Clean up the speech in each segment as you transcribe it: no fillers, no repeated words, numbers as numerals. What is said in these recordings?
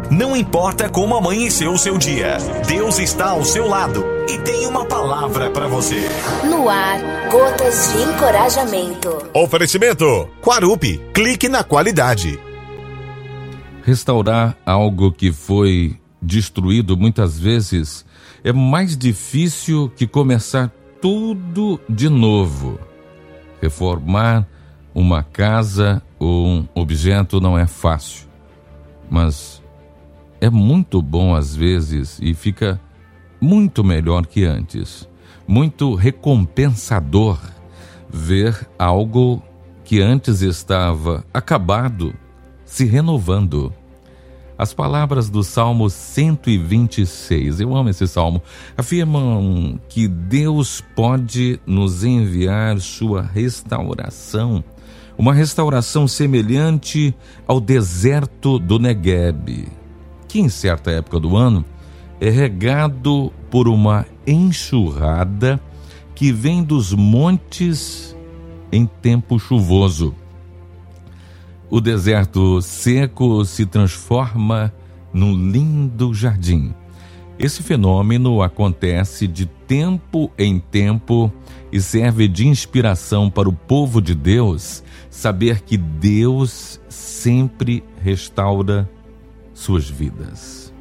Não importa como amanheceu o seu dia, Deus está ao seu lado e tem uma palavra para você. No ar, Gotas de Encorajamento. Oferecimento Quarupi, clique na qualidade. Restaurar algo que foi destruído muitas vezes é mais difícil que começar tudo de novo. Reformar uma casa ou um objeto não é fácil, mas é muito bom às vezes e fica muito melhor que antes. Muito recompensador ver algo que antes estava acabado se renovando. As palavras do Salmo 126, eu amo esse salmo, afirmam que Deus pode nos enviar sua restauração, uma restauração semelhante ao deserto do Negueb, que em certa época do ano é regado por uma enxurrada que vem dos montes em tempo chuvoso. O deserto seco se transforma num lindo jardim. Esse fenômeno acontece de tempo em tempo e serve de inspiração para o povo de Deus saber que Deus sempre restaura suas vidas.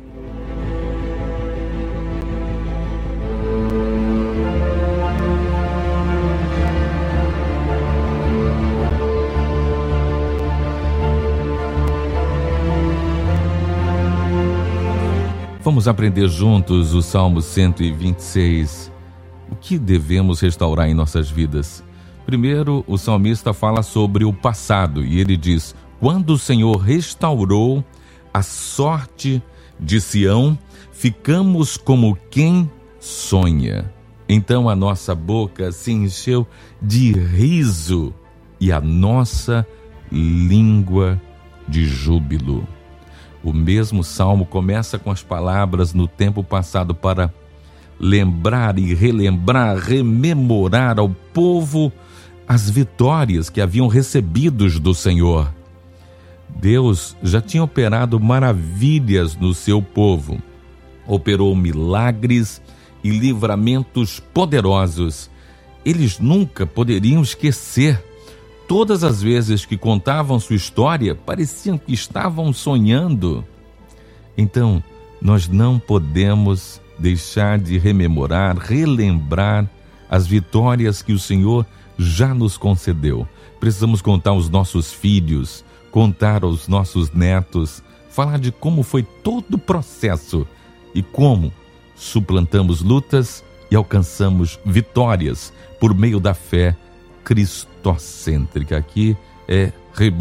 Vamos aprender juntos o Salmo 126. O que devemos restaurar em nossas vidas? Primeiro, o salmista fala sobre o passado e ele diz: quando o Senhor restaurou a sorte de Sião, ficamos como quem sonha. Então a nossa boca se encheu de riso e a nossa língua de júbilo. O mesmo salmo começa com as palavras no tempo passado para lembrar e relembrar, rememorar ao povo as vitórias que haviam recebidos do Senhor. Deus já tinha operado maravilhas no seu povo, operou milagres e livramentos poderosos. Eles nunca poderiam esquecer. Todas as vezes que contavam sua história, pareciam que estavam sonhando. Então, nós não podemos deixar de rememorar, relembrar as vitórias que o Senhor já nos concedeu. Precisamos contar aos nossos filhos, contar aos nossos netos, falar de como foi todo o processo e como suplantamos lutas e alcançamos vitórias por meio da fé cristocêntrica. Aqui é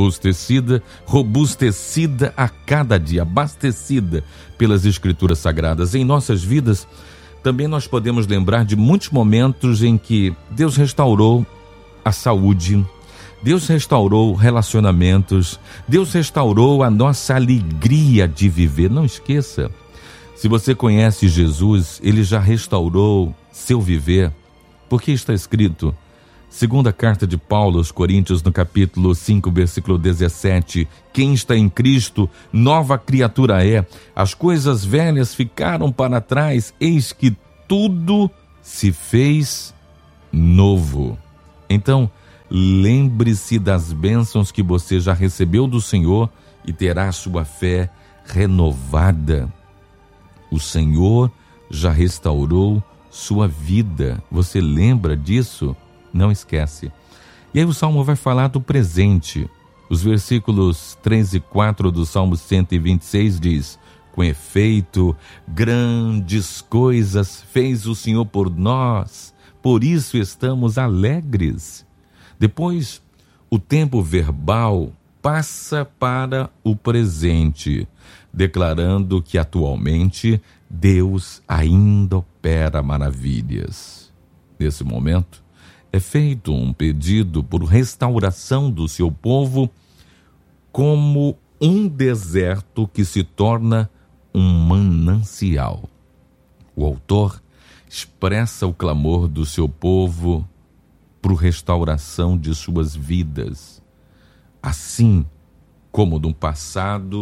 robustecida a cada dia, abastecida pelas Escrituras Sagradas. Em nossas vidas, também nós podemos lembrar de muitos momentos em que Deus restaurou a saúde, Deus restaurou relacionamentos, Deus restaurou a nossa alegria de viver. Não esqueça, se você conhece Jesus, Ele já restaurou seu viver, porque está escrito, segunda carta de Paulo aos Coríntios, no capítulo 5, versículo 17, quem está em Cristo, nova criatura é, as coisas velhas ficaram para trás, eis que tudo se fez novo. Então, lembre-se das bênçãos que você já recebeu do Senhor e terá sua fé renovada. O Senhor já restaurou sua vida. Você lembra disso? Não esquece. E aí o Salmo vai falar do presente. Os versículos 3 e 4 do Salmo 126 diz: com efeito, grandes coisas fez o Senhor por nós, por isso estamos alegres. Depois, o tempo verbal passa para o presente, declarando que atualmente Deus ainda opera maravilhas. Nesse momento, é feito um pedido por restauração do seu povo, como um deserto que se torna um manancial. O autor expressa o clamor do seu povo por restauração de suas vidas. Assim como no passado,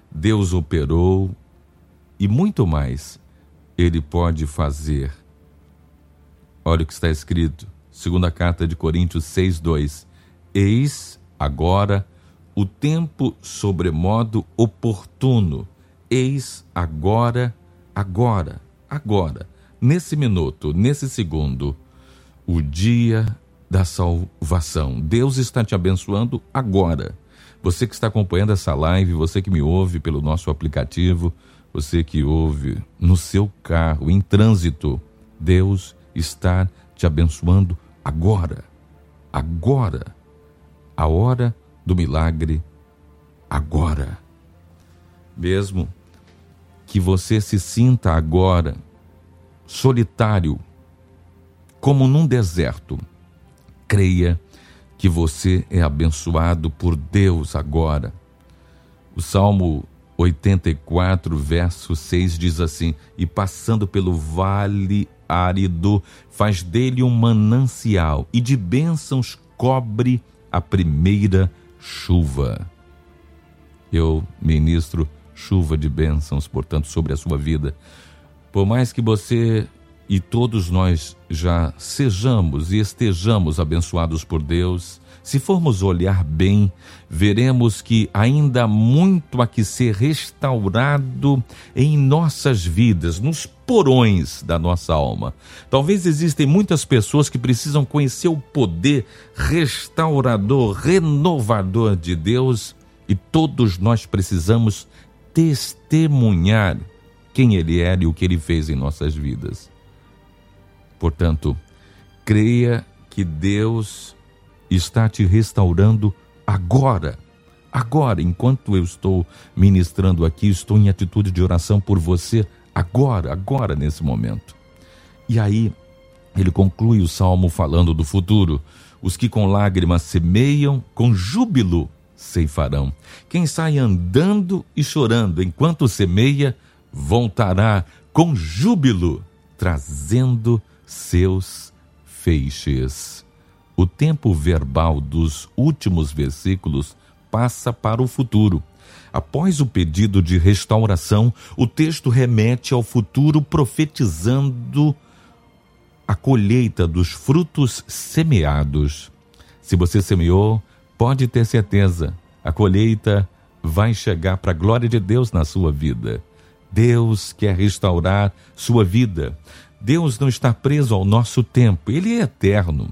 Deus operou e muito mais Ele pode fazer. Olha o que está escrito, segunda carta de Coríntios 6:2. Eis agora o tempo sobremodo oportuno. Eis agora, nesse minuto, nesse segundo, o dia da salvação. Deus está te abençoando agora. Você que está acompanhando essa live, você que me ouve pelo nosso aplicativo, você que ouve no seu carro, em trânsito, Deus está te abençoando agora. Agora. A hora do milagre, agora. Mesmo que você se sinta agora solitário, como num deserto, creia que você é abençoado por Deus agora. O Salmo 84, verso 6 diz assim: e passando pelo vale árido, faz dele um manancial, e de bênçãos cobre a primeira chuva. Eu ministro chuva de bênçãos, portanto, sobre a sua vida. Por mais que você e todos nós já sejamos e estejamos abençoados por Deus, se formos olhar bem, veremos que ainda há muito a que ser restaurado em nossas vidas, nos porões da nossa alma. Talvez existem muitas pessoas que precisam conhecer o poder restaurador, renovador de Deus, e todos nós precisamos testemunhar quem Ele é e o que Ele fez em nossas vidas. Portanto, creia que Deus está te restaurando agora. Agora, enquanto eu estou ministrando aqui, estou em atitude de oração por você agora, nesse momento. E aí, ele conclui o salmo falando do futuro. Os que com lágrimas semeiam, com júbilo ceifarão. Quem sai andando e chorando enquanto semeia, voltará com júbilo, trazendo seus feixes. O tempo verbal dos últimos versículos passa para o futuro. Após o pedido de restauração, o texto remete ao futuro, profetizando a colheita dos frutos semeados. Se você semeou, pode ter certeza, a colheita vai chegar para a glória de Deus na sua vida. Deus quer restaurar sua vida. Deus não está preso ao nosso tempo, Ele é eterno.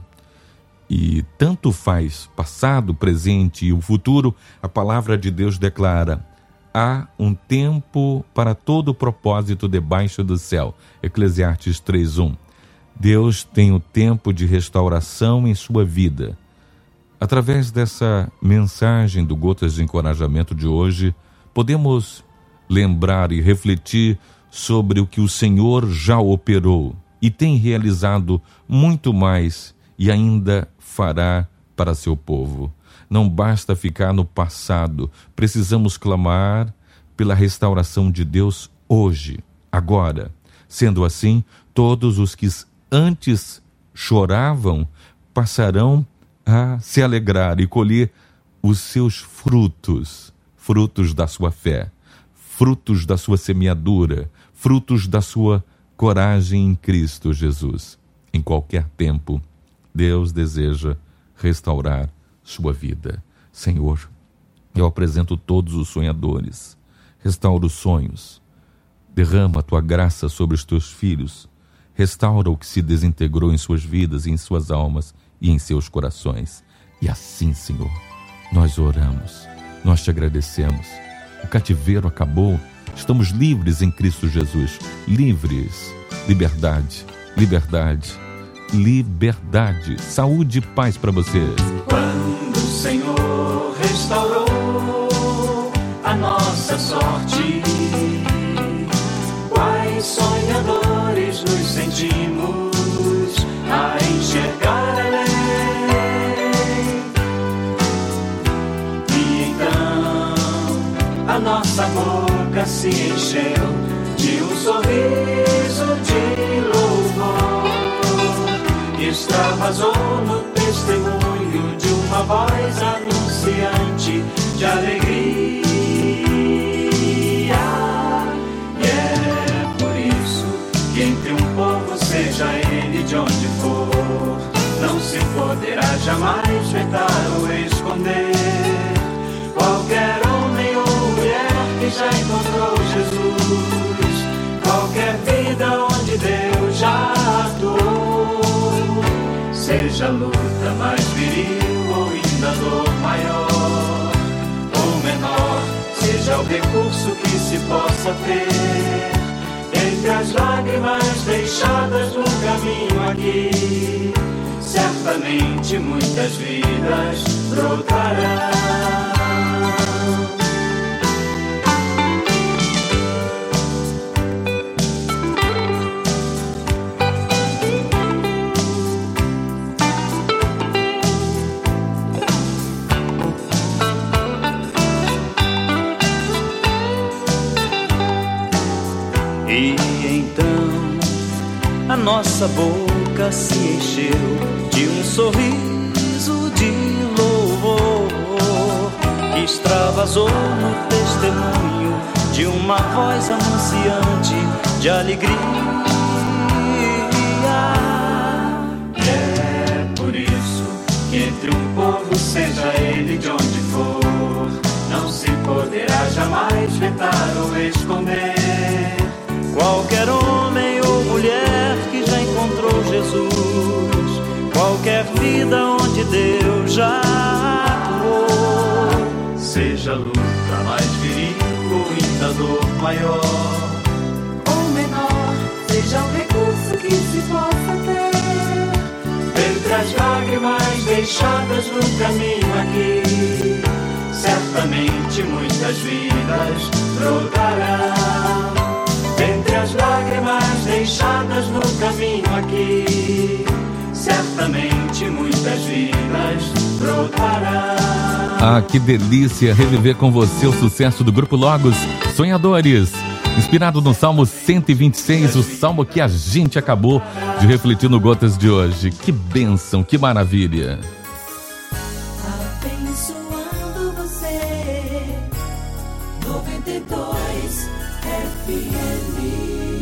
E tanto faz passado, presente e o futuro, a palavra de Deus declara: há um tempo para todo propósito debaixo do céu. Eclesiastes 3:1. Deus tem o tempo de restauração em sua vida. Através dessa mensagem do Gotas de Encorajamento de hoje, podemos lembrar e refletir sobre o que o Senhor já operou e tem realizado muito mais e ainda fará para seu povo. Não basta ficar no passado, precisamos clamar pela restauração de Deus hoje, agora. Sendo assim, todos os que antes choravam passarão a se alegrar e colher os seus frutos, frutos da sua fé, frutos da sua semeadura, frutos da sua coragem em Cristo Jesus. Em qualquer tempo, Deus deseja restaurar sua vida. Senhor, eu apresento todos os sonhadores. Restaura os sonhos. Derrama a tua graça sobre os teus filhos. Restaura o que se desintegrou em suas vidas, em suas almas e em seus corações. E assim, Senhor, nós oramos, nós te agradecemos. O cativeiro acabou, estamos livres em Cristo Jesus. Livres, liberdade, liberdade, liberdade. Saúde e paz para você. Quando o Senhor restaurou a nossa sorte, quais sonhadores nos sentimos a enxergar além. E então a nossa boca se encheu de um sorriso de louvor, e extravasou no testemunho de uma voz anunciante de alegria. já encontrou Jesus, qualquer vida onde Deus já atuou, seja a luta mais viril ou ainda dor maior ou menor, seja o recurso que se possa ter, entre as lágrimas deixadas no caminho aqui, certamente muitas vidas brotarão. E então a nossa boca se encheu de um sorriso de louvor que extravasou no testemunho de uma voz anunciante de alegria. É por isso que entre um povo, seja ele de onde for, não se poderá jamais vetar ou esconder qualquer homem ou mulher que já encontrou Jesus, qualquer vida onde Deus já atuou, seja a luta mais viril ou ainda dor maior ou menor, seja o recurso que se possa ter, entre as lágrimas deixadas no caminho aqui, certamente muitas vidas brotarão. Entre as lágrimas deixadas no caminho aqui, certamente muitas vidas brotarão. Ah, que delícia reviver com você o sucesso do Grupo Logos, Sonhadores. Inspirado no Salmo 126, o salmo que a gente acabou de refletir no Gotas de hoje. Que bênção, que maravilha. Abençoando você, 92 FM.